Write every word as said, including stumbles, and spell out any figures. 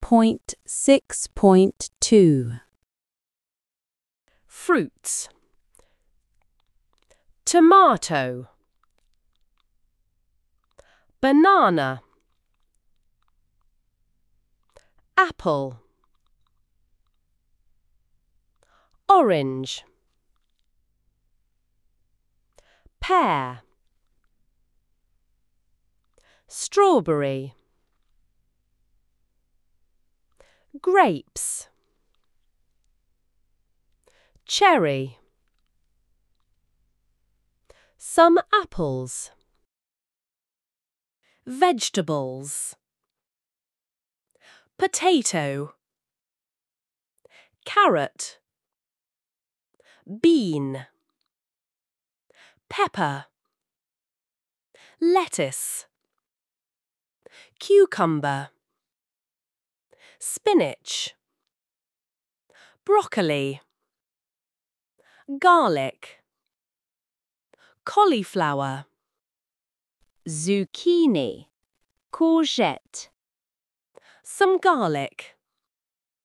point six point two. Fruits. Tomato, banana, apple, orange, pear, strawberry, grapes, cherry, some apples, vegetables, potato, carrot, bean, pepper, lettuce, cucumber, spinach, broccoli, garlic, cauliflower, Zucchini, courgette, some garlic,